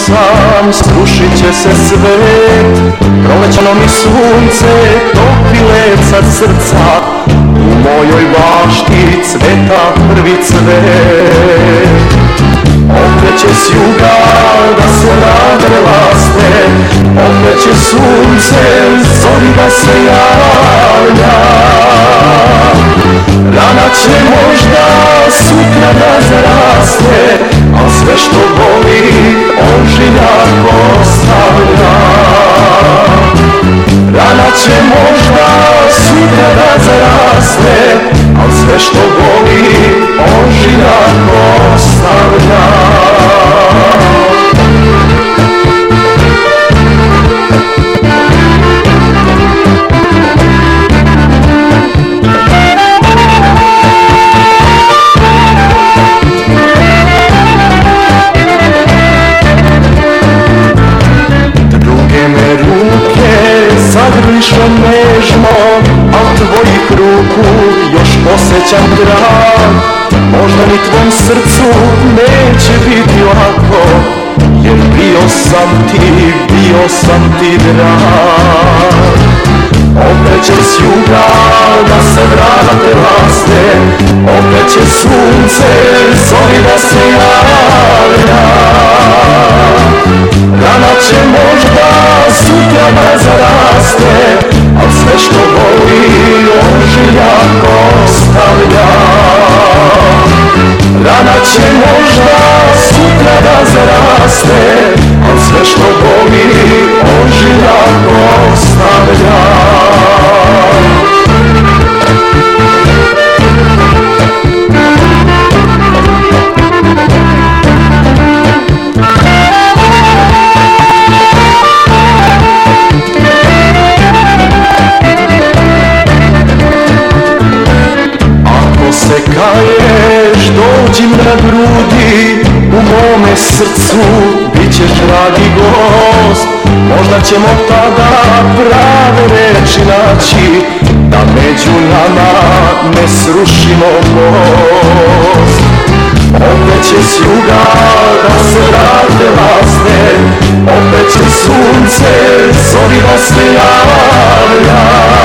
sam, skrušit će se svet. Prolećano mi sunce topi leca srca, u mojoj bašti cveta prvi cvet. Opet će s juga da se nadre lasne, opet će sunce zori da se javlja. Rana će možda sutra da zaraste, a sve što boli ožiljak ostavlja. Rana će možda sutra da zaraste, a sve što boli ožiljak ostavlja. Zagrlišno nežno, a tvojih ruku još osjećam grad. Možda ni tvom srcu neće biti lako, jer bio sam ti drag. Opet će s juga da se vrate lasne, opet će sunce zori da se javlja. Rana će možda sutra da zaraste, al sve što boli ožiljak ostavlja. Rana će možda sutra da zaraste, al sve što boli ožiljak ostavlja. Se kaješ, dođi na grudi, u mome srcu bit ćeš dragi gost. Možda ćemo tada prave reči naći, da među nama ne srušimo most. Opet će s juga da se vrate lasne, opet će sunce zori da se javlja.